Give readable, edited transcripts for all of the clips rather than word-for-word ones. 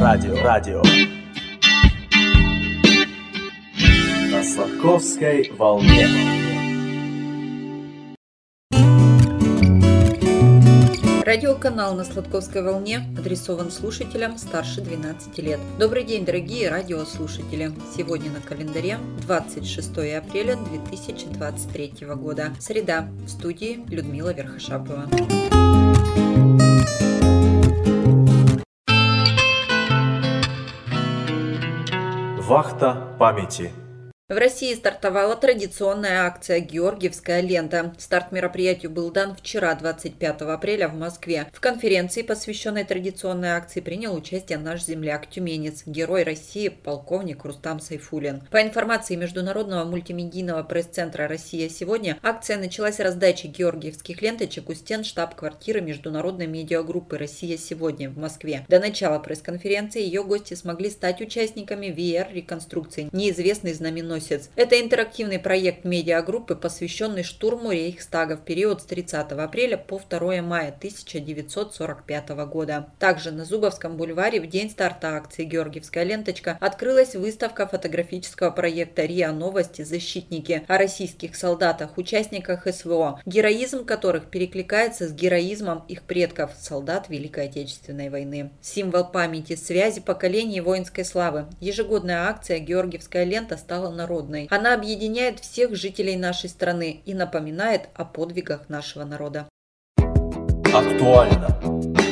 Радио. На Сладковской волне. Радиоканал на Сладковской волне адресован слушателям старше 12 лет. Добрый день, дорогие радиослушатели! Сегодня на календаре 26 апреля 2023 года. Среда. В студии Людмила Верхошапова. Вахта памяти. В России стартовала традиционная акция «Георгиевская лента». Старт мероприятию был дан вчера, 25 апреля, в Москве. В конференции, посвященной традиционной акции, принял участие наш земляк-тюменец, герой России, полковник Рустам Сайфуллин. По информации Международного мультимедийного пресс-центра «Россия сегодня», акция началась раздачей георгиевских ленточек у стен штаб-квартиры международной медиагруппы «Россия сегодня» в Москве. До начала пресс-конференции ее гости смогли стать участниками VR-реконструкции «Неизвестный знаменосец». Это интерактивный проект медиагруппы, посвященный штурму Рейхстага в период с 30 апреля по 2 мая 1945 года. Также на Зубовском бульваре в день старта акции «Георгиевская ленточка» открылась выставка фотографического проекта РИА Новости «Защитники» о российских солдатах, участниках СВО, героизм которых перекликается с героизмом их предков, солдат Великой Отечественной войны. Символ памяти, связи поколений и воинской славы. Ежегодная акция «Георгиевская лента» стала народной. Она объединяет всех жителей нашей страны и напоминает о подвигах нашего народа. Актуально.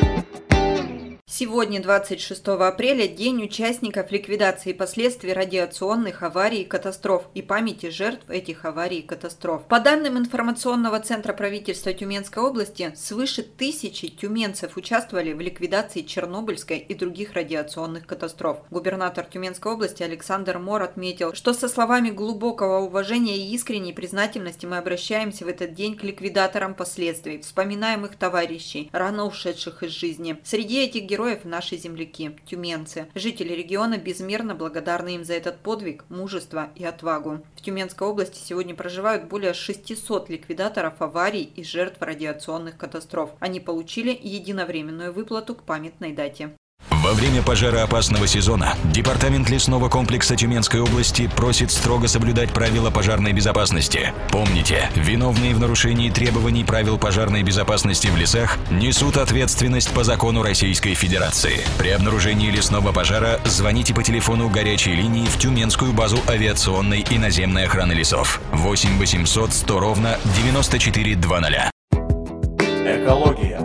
Сегодня, 26 апреля, День участников ликвидации последствий радиационных аварий и катастроф и памяти жертв этих аварий и катастроф. По данным информационного центра правительства Тюменской области, свыше 1000 тюменцев участвовали в ликвидации Чернобыльской и других радиационных катастроф. Губернатор Тюменской области Александр Мор отметил, что со словами глубокого уважения и искренней признательности мы обращаемся в этот день к ликвидаторам последствий, вспоминаем их товарищей, рано ушедших из жизни. Среди этих героев наши земляки, тюменцы. Жители региона безмерно благодарны им за этот подвиг, мужество и отвагу. В Тюменской области сегодня проживают более 600 ликвидаторов аварий и жертв радиационных катастроф. Они получили единовременную выплату к памятной дате. Во время пожароопасного сезона Департамент лесного комплекса Тюменской области просит строго соблюдать правила пожарной безопасности. Помните, виновные в нарушении требований правил пожарной безопасности в лесах несут ответственность по закону Российской Федерации. При обнаружении лесного пожара звоните по телефону горячей линии в Тюменскую базу авиационной и наземной охраны лесов 8 800 100 ровно 9400. Экология.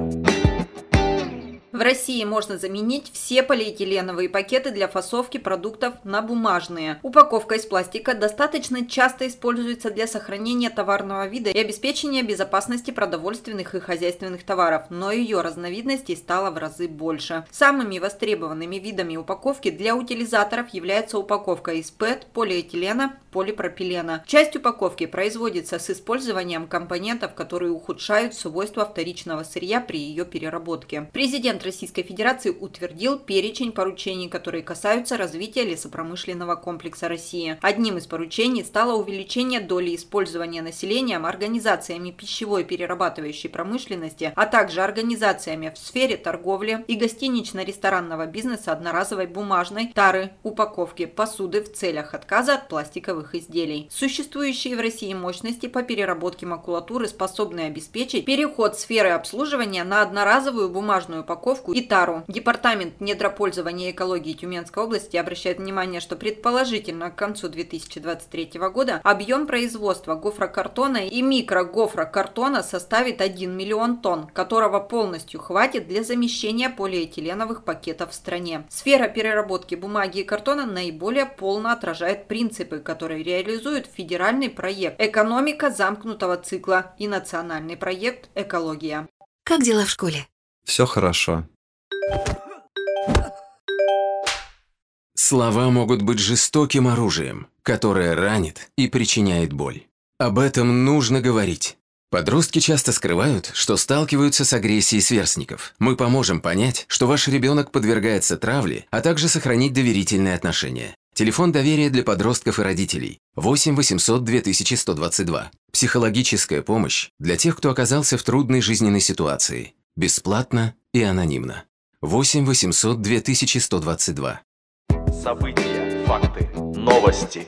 В России можно заменить все полиэтиленовые пакеты для фасовки продуктов на бумажные. Упаковка из пластика достаточно часто используется для сохранения товарного вида и обеспечения безопасности продовольственных и хозяйственных товаров, но ее разновидностей стало в разы больше. Самыми востребованными видами упаковки для утилизаторов является упаковка из ПЭТ, полиэтилена, полипропилена. Часть упаковки производится с использованием компонентов, которые ухудшают свойства вторичного сырья при ее переработке. Президент Российской Федерации утвердил перечень поручений, которые касаются развития лесопромышленного комплекса России. Одним из поручений стало увеличение доли использования населением, организациями пищевой перерабатывающей промышленности, а также организациями в сфере торговли и гостинично-ресторанного бизнеса одноразовой бумажной тары, упаковки, посуды в целях отказа от пластиковых изделий. Существующие в России мощности по переработке макулатуры способны обеспечить переход сферы обслуживания на одноразовую бумажную упаковку и тару. Департамент недропользования и экологии Тюменской области обращает внимание, что предположительно к концу 2023 года объем производства гофрокартона и микрогофрокартона составит 1 миллион тонн, которого полностью хватит для замещения полиэтиленовых пакетов в стране. Сфера переработки бумаги и картона наиболее полно отражает принципы, которые реализуют федеральный проект «Экономика замкнутого цикла» и национальный проект «Экология». Как дела в школе? Все хорошо. Слова могут быть жестоким оружием, которое ранит и причиняет боль. Об этом нужно говорить. Подростки часто скрывают, что сталкиваются с агрессией сверстников. Мы поможем понять, что ваш ребенок подвергается травле, а также сохранить доверительные отношения. Телефон доверия для подростков и родителей 8 800 2122. Психологическая помощь для тех, кто оказался в трудной жизненной ситуации. Бесплатно и анонимно. 8 800 2122. События, факты, новости.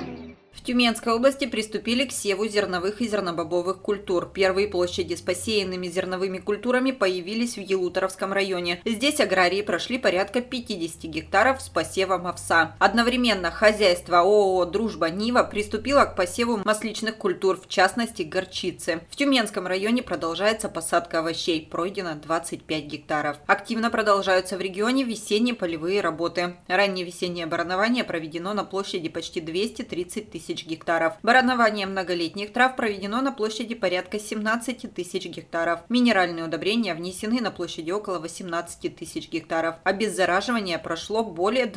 В Тюменской области приступили к севу зерновых и зернобобовых культур. Первые площади с посеянными зерновыми культурами появились в Елуторовском районе. Здесь аграрии прошли порядка 50 гектаров с посевом овса. Одновременно хозяйство ООО «Дружба Нива» приступило к посеву масличных культур, в частности горчицы. В Тюменском районе продолжается посадка овощей. Пройдено 25 гектаров. Активно продолжаются в регионе весенние полевые работы. Раннее весеннее баранование проведено на площади почти 230 тысяч гектаров. Баранование многолетних трав проведено на площади порядка 17 тысяч гектаров. Минеральные удобрения внесены на площади около 18 тысяч гектаров. Обеззараживание прошло более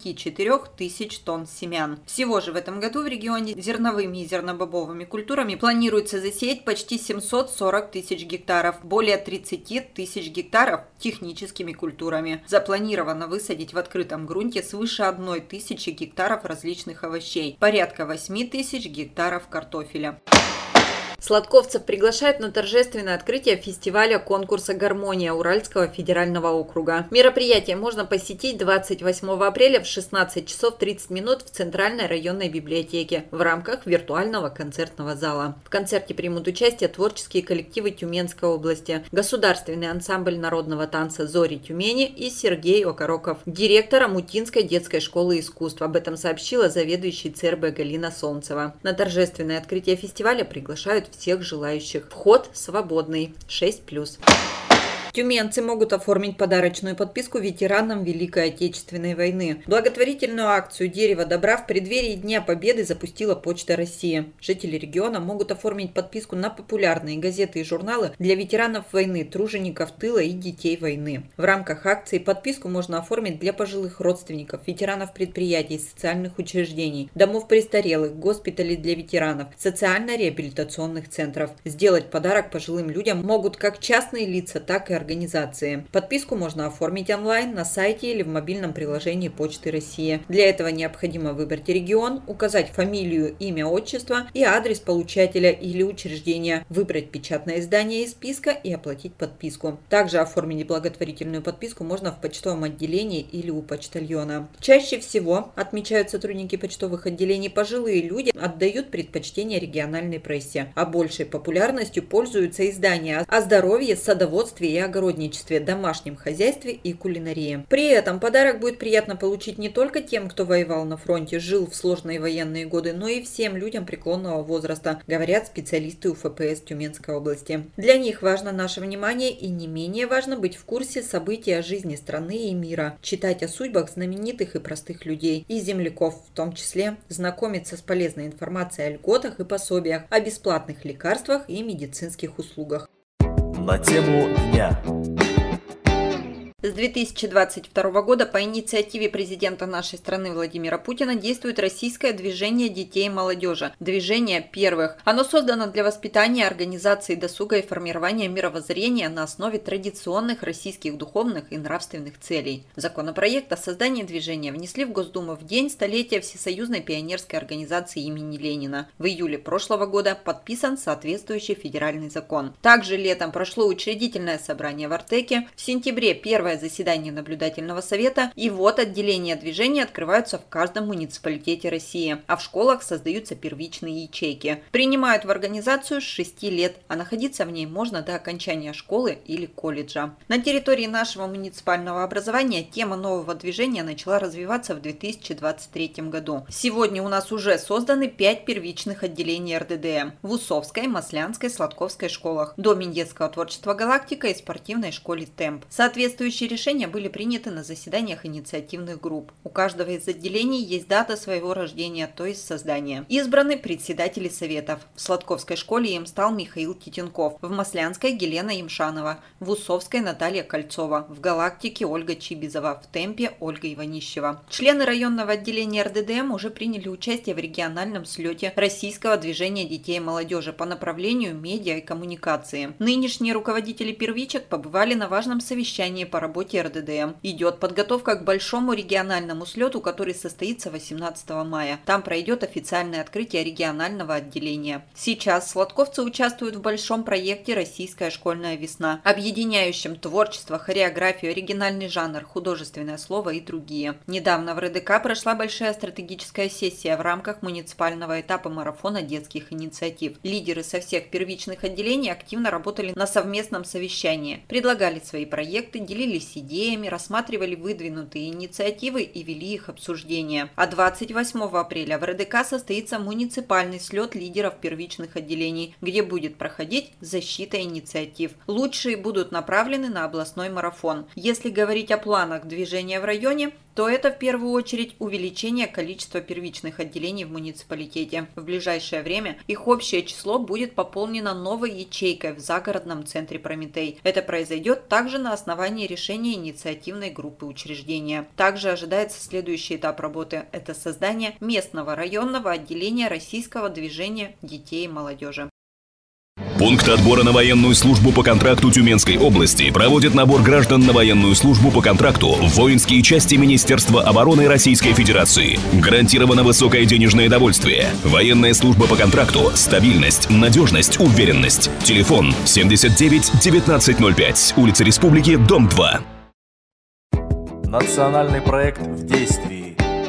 24 тысяч тонн семян. Всего же в этом году в регионе зерновыми и зернобобовыми культурами планируется засеять почти 740 тысяч гектаров. Более 30 тысяч гектаров техническими культурами. Запланировано высадить в открытом грунте свыше 1 тысячи гектаров различных овощей. Порядка 8 тысяч гектаров картофеля. Сладковцев приглашают на торжественное открытие фестиваля конкурса «Гармония» Уральского федерального округа. Мероприятие можно посетить 28 апреля в 16 часов 30 минут в Центральной районной библиотеке в рамках виртуального концертного зала. В концерте примут участие творческие коллективы Тюменской области, государственный ансамбль народного танца «Зори Тюмени» и Сергей Окороков, директор Амутинской детской школы искусств. Об этом сообщила заведующий ЦРБ Галина Солнцева. На торжественное открытие фестиваля приглашают всех желающих. Вход свободный. 6+. Тюменцы могут оформить подарочную подписку ветеранам Великой Отечественной войны. Благотворительную акцию «Дерево добра» в преддверии Дня Победы запустила Почта России. Жители региона могут оформить подписку на популярные газеты и журналы для ветеранов войны, тружеников тыла и детей войны. В рамках акции подписку можно оформить для пожилых родственников, ветеранов предприятий, социальных учреждений, домов престарелых, госпиталей для ветеранов, социально-реабилитационных центров. Сделать подарок пожилым людям могут как частные лица, так и организации. Подписку можно оформить онлайн на сайте или в мобильном приложении Почты России. Для этого необходимо выбрать регион, указать фамилию, имя, отчество и адрес получателя или учреждения, выбрать печатное издание из списка и оплатить подписку. Также оформить благотворительную подписку можно в почтовом отделении или у почтальона. Чаще всего, отмечают сотрудники почтовых отделений, пожилые люди отдают предпочтение региональной прессе, а большей популярностью пользуются издания о здоровье, садоводстве и огородничестве, домашнем хозяйстве и кулинарии. При этом подарок будет приятно получить не только тем, кто воевал на фронте, жил в сложные военные годы, но и всем людям преклонного возраста, говорят специалисты УФПС Тюменской области. Для них важно наше внимание и не менее важно быть в курсе событий о жизни страны и мира, читать о судьбах знаменитых и простых людей и земляков, в том числе знакомиться с полезной информацией о льготах и пособиях, о бесплатных лекарствах и медицинских услугах. На тему дня. С 2022 года по инициативе президента нашей страны Владимира Путина действует российское движение детей и молодежи. Движение первых. Оно создано для воспитания, организации досуга и формирования мировоззрения на основе традиционных российских духовных и нравственных целей. Законопроект о создании движения внесли в Госдуму в день столетия Всесоюзной пионерской организации имени Ленина. В июле прошлого года подписан соответствующий федеральный закон. Также летом прошло учредительное собрание в Артеке. В сентябре первое заседание наблюдательного совета, и вот отделения движения открываются в каждом муниципалитете России, а в школах создаются первичные ячейки. Принимают в организацию с 6 лет, а находиться в ней можно до окончания школы или колледжа. На территории нашего муниципального образования тема нового движения начала развиваться в 2023 году. Сегодня у нас уже созданы 5 первичных отделений РДДМ в Усовской, Маслянской, Сладковской школах, Доме детского творчества «Галактика» и спортивной школе «Темп». Соответствующие решения были приняты на заседаниях инициативных групп. У каждого из отделений есть дата своего рождения, то есть создания. Избраны председатели советов. В Сладковской школе им стал Михаил Титенков, в Маслянской – Елена Ямшанова, в Усовской – Наталья Кольцова, в Галактике – Ольга Чибизова, в Темпе – Ольга Иванищева. Члены районного отделения РДДМ уже приняли участие в региональном слете Российского движения детей и молодежи по направлению медиа и коммуникации. Нынешние руководители первичек побывали на важном совещании по работе РДДМ. Идет подготовка к большому региональному слету, который состоится 18 мая. Там пройдет официальное открытие регионального отделения. Сейчас сладковцы участвуют в большом проекте «Российская школьная весна», объединяющем творчество, хореографию, оригинальный жанр, художественное слово и другие. Недавно в РДК прошла большая стратегическая сессия в рамках муниципального этапа марафона детских инициатив. Лидеры со всех первичных отделений активно работали на совместном совещании, предлагали свои проекты, делились идеями, рассматривали выдвинутые инициативы и вели их обсуждение. А 28 апреля в РДК состоится муниципальный слет лидеров первичных отделений, где будет проходить защита инициатив. Лучшие будут направлены на областной марафон. Если говорить о планах движения в районе, то это в первую очередь увеличение количества первичных отделений в муниципалитете. В ближайшее время их общее число будет пополнено новой ячейкой в загородном центре «Прометей». Это произойдет также на основании решения инициативной группы учреждения. Также ожидается следующий этап работы – это создание местного районного отделения российского движения детей и молодежи. Пункт отбора на военную службу по контракту Тюменской области проводит набор граждан на военную службу по контракту в воинские части Министерства обороны Российской Федерации. Гарантировано высокое денежное довольствие. Военная служба по контракту – стабильность, надежность, уверенность. Телефон 79 1905, улица Республики, дом 2. Национальный проект в действии.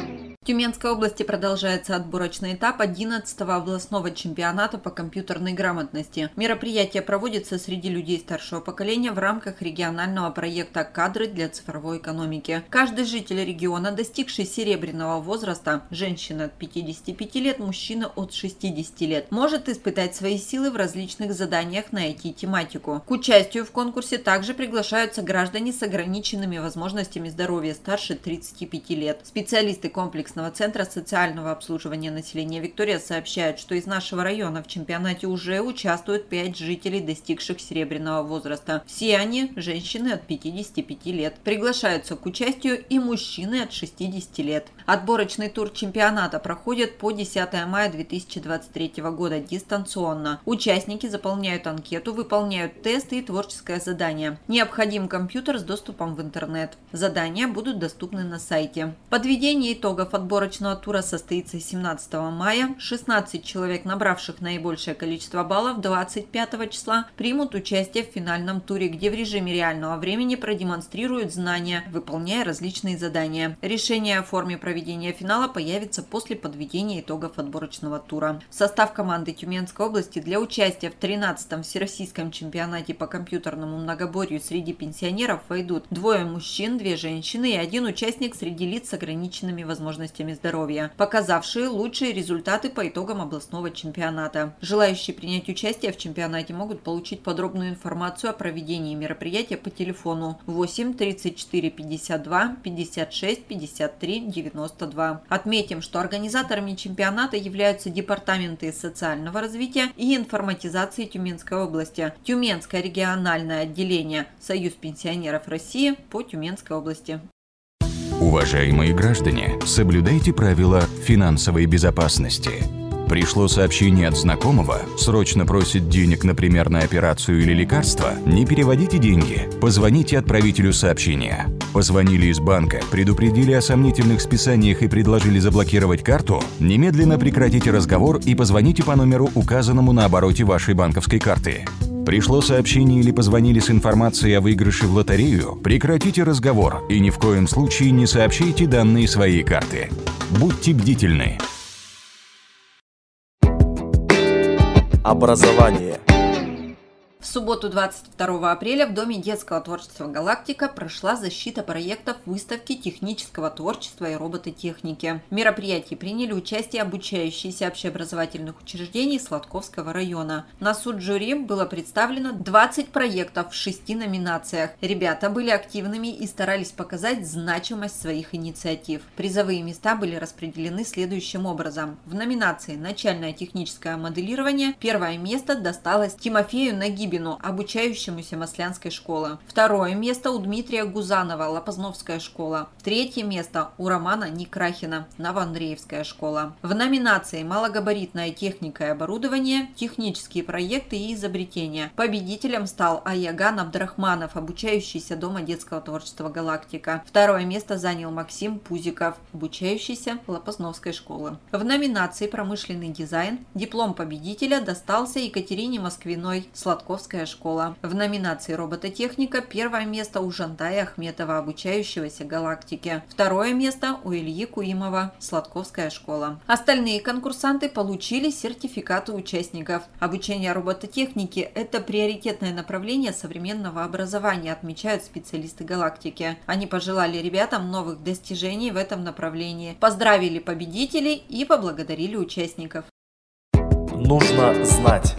В Тюменской области продолжается отборочный этап 11-го областного чемпионата по компьютерной грамотности. Мероприятие проводится среди людей старшего поколения в рамках регионального проекта «Кадры для цифровой экономики». Каждый житель региона, достигший серебряного возраста, женщина от 55 лет, мужчина от 60 лет, может испытать свои силы в различных заданиях на IT-тематику. К участию в конкурсе также приглашаются граждане с ограниченными возможностями здоровья старше 35 лет. Специалисты комплексного Центра социального обслуживания населения «Виктория» сообщают, что из нашего района в чемпионате уже участвуют 5 жителей, достигших серебряного возраста. Все они – женщины от 55 лет. Приглашаются к участию и мужчины от 60 лет. Отборочный тур чемпионата проходит по 10 мая 2023 года дистанционно. Участники заполняют анкету, выполняют тесты и творческое задание. Необходим компьютер с доступом в интернет. Задания будут доступны на сайте. Подведение итогов отборочного тура состоится 17 мая. 16 человек, набравших наибольшее количество баллов, 25 числа примут участие в финальном туре, где в режиме реального времени продемонстрируют знания, выполняя различные задания. Решение о форме проведения финала появится после подведения итогов отборочного тура. В состав команды Тюменской области для участия в 13-м Всероссийском чемпионате по компьютерному многоборью среди пенсионеров войдут 2 мужчин, 2 женщины и 1 участник среди лиц с ограниченными возможностями здоровья, показавшие лучшие результаты по итогам областного чемпионата. Желающие принять участие в чемпионате могут получить подробную информацию о проведении мероприятия по телефону 8 34 52 56 53 92. Отметим, что организаторами чемпионата являются департаменты социального развития и информатизации Тюменской области, Тюменское региональное отделение, Союз пенсионеров России по Тюменской области. Уважаемые граждане, соблюдайте правила финансовой безопасности. Пришло сообщение от знакомого, срочно просит денег, например, на операцию или лекарство, не переводите деньги, позвоните отправителю сообщения. Позвонили из банка, предупредили о сомнительных списаниях и предложили заблокировать карту, немедленно прекратите разговор и позвоните по номеру, указанному на обороте вашей банковской карты. Пришло сообщение или позвонили с информацией о выигрыше в лотерею, прекратите разговор и ни в коем случае не сообщайте данные своей карты. Будьте бдительны. Образование. В субботу 22 апреля в Доме детского творчества «Галактика» прошла защита проектов выставки технического творчества и робототехники. В мероприятии приняли участие обучающиеся общеобразовательных учреждений Сладковского района. На суд жюри было представлено 20 проектов в 6 номинациях. Ребята были активными и старались показать значимость своих инициатив. Призовые места были распределены следующим образом. В номинации «Начальное техническое моделирование» первое место досталось Тимофею Нагибину Кулину, обучающемуся Маслянской школы. Второе место у Дмитрия Гузанова, Лопозновская школа. Третье место у Романа Некрахина, Новоандреевская школа. В номинации «Малогабаритная техника и оборудование», «Технические проекты и изобретения» победителем стал Аяган Абдрахманов, обучающийся Дома детского творчества «Галактика». Второе место занял Максим Пузиков, обучающийся Лопозновской школы. В номинации «Промышленный дизайн» диплом победителя достался Екатерине Москвиной, Сладковская школа. В номинации «Робототехника» первое место у Жантая Ахметова, обучающегося «Галактике». Второе место у Ильи Куимова, Сладковская школа. Остальные конкурсанты получили сертификаты участников. Обучение робототехнике – это приоритетное направление современного образования, отмечают специалисты «Галактики». Они пожелали ребятам новых достижений в этом направлении, поздравили победителей и поблагодарили участников. Нужно знать.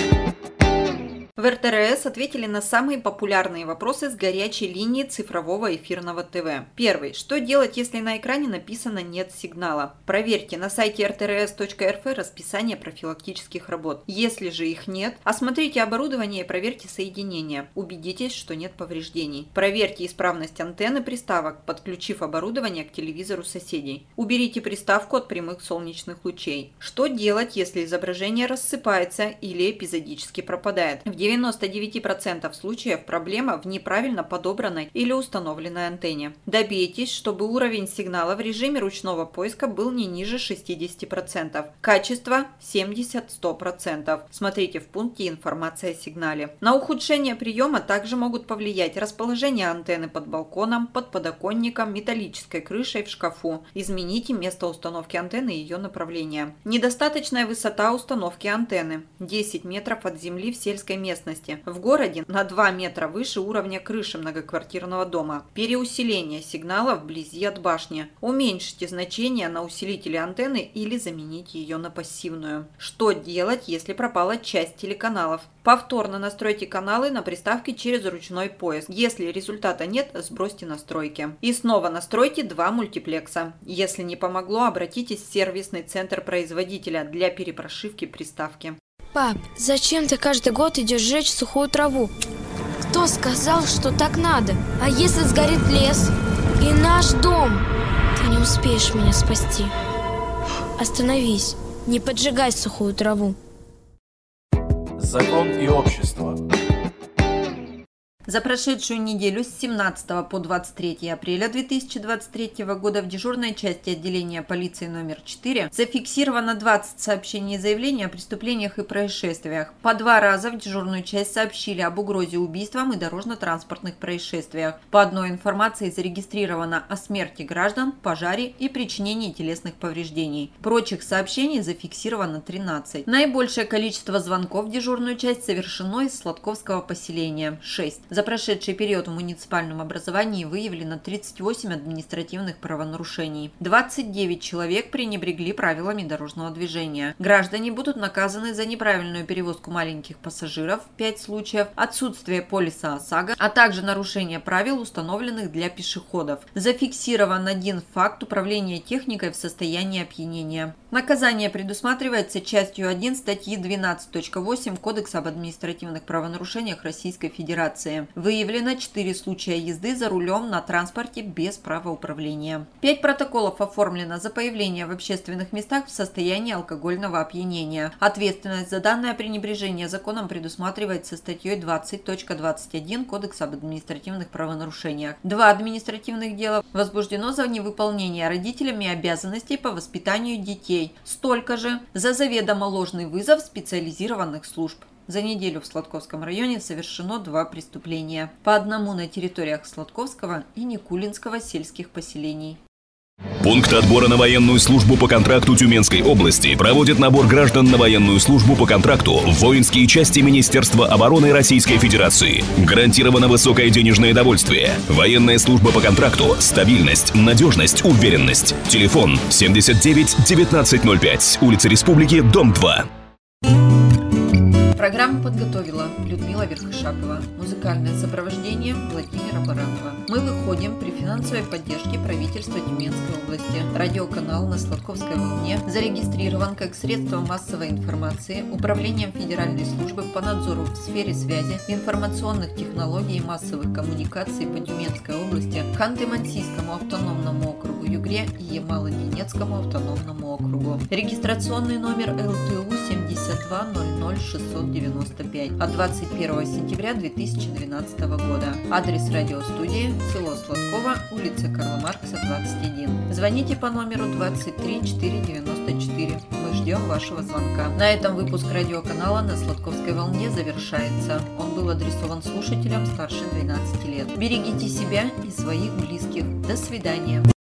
В РТРС ответили на самые популярные вопросы с горячей линии цифрового эфирного ТВ. Первый. Что делать, если на экране написано «нет сигнала»? Проверьте на сайте rtrs.rf расписание профилактических работ. Если же их нет, осмотрите оборудование и проверьте соединение. Убедитесь, что нет повреждений. Проверьте исправность антенны приставок, подключив оборудование к телевизору соседей. Уберите приставку от прямых солнечных лучей. Что делать, если изображение рассыпается или эпизодически пропадает? В 99% случаев проблема в неправильно подобранной или установленной антенне. Добейтесь, чтобы уровень сигнала в режиме ручного поиска был не ниже 60%. Качество 70-100%. Смотрите в пункте «Информация о сигнале». На ухудшение приема также могут повлиять расположение антенны под балконом, под подоконником, металлической крышей, в шкафу. Измените место установки антенны и ее направление. Недостаточная высота установки антенны. 10 метров от земли в сельской местности. В городе на 2 метра выше уровня крыши многоквартирного дома. Переусиление сигнала вблизи от башни. Уменьшите значение на усилителе антенны или замените ее на пассивную. Что делать, если пропала часть телеканалов? Повторно настройте каналы на приставке через ручной поиск. Если результата нет, сбросьте настройки. И снова настройте 2 мультиплекса. Если не помогло, обратитесь в сервисный центр производителя для перепрошивки приставки. Пап, зачем ты каждый год идешь жечь сухую траву? Кто сказал, что так надо? А если сгорит лес и наш дом? Ты не успеешь меня спасти. Остановись, не поджигай сухую траву. Закон и общество. За прошедшую неделю с 17 по 23 апреля 2023 года в дежурной части отделения полиции номер 4 зафиксировано 20 сообщений и заявлений о преступлениях и происшествиях. По 2 раза в дежурную часть сообщили об угрозе убийствам и дорожно-транспортных происшествиях. По одной информации зарегистрировано о смерти граждан, пожаре и причинении телесных повреждений. Прочих сообщений зафиксировано 13. Наибольшее количество звонков в дежурную часть совершено из Сладковского поселения – 6. За прошедший период в муниципальном образовании выявлено 38 административных правонарушений. 29 человек пренебрегли правилами дорожного движения. Граждане будут наказаны за неправильную перевозку маленьких пассажиров – 5 случаев, отсутствие полиса ОСАГО, а также нарушение правил, установленных для пешеходов. Зафиксирован 1 факт управления техникой в состоянии опьянения. Наказание предусматривается частью 1 статьи 12.8 Кодекса об административных правонарушениях Российской Федерации. Выявлено 4 случая езды за рулем на транспорте без права управления. 5 протоколов оформлено за появление в общественных местах в состоянии алкогольного опьянения. Ответственность за данное пренебрежение законом предусматривается статьей 20.21 Кодекса об административных правонарушениях. 2 административных дела возбуждено за невыполнение родителями обязанностей по воспитанию детей. Столько же за заведомо ложный вызов специализированных служб. За неделю в Сладковском районе совершено 2 преступления. По одному на территориях Сладковского и Никулинского сельских поселений. Пункт отбора на военную службу по контракту Тюменской области проводит набор граждан на военную службу по контракту в воинские части Министерства обороны Российской Федерации. Гарантировано высокое денежное довольствие. Военная служба по контракту – стабильность, надежность, уверенность. Телефон 79 1905, улица Республики, дом 2. Программа Программу подготовила Людмила Верхошапова. Музыкальное сопровождение Владимира Баранова. Мы выходим при финансовой поддержке правительства Тюменской области. Радиоканал на Сладковской волне зарегистрирован как средство массовой информации Управлением Федеральной службы по надзору в сфере связи, информационных технологий и массовых коммуникаций по Тюменской области, Ханты-Мансийскому автономному округу Югре и Ямало-Ненецкому автономному округу. Регистрационный номер ЛТУ 7200695 от 21 сентября 2012 года. Адрес радиостудии село Сладково, улица Карла Маркса, 21. Звоните по номеру 23 494. Мы ждем вашего звонка. На этом выпуск радиоканала на Сладковской волне завершается. Он был адресован слушателям старше 12 лет. Берегите себя и своих близких. До свидания.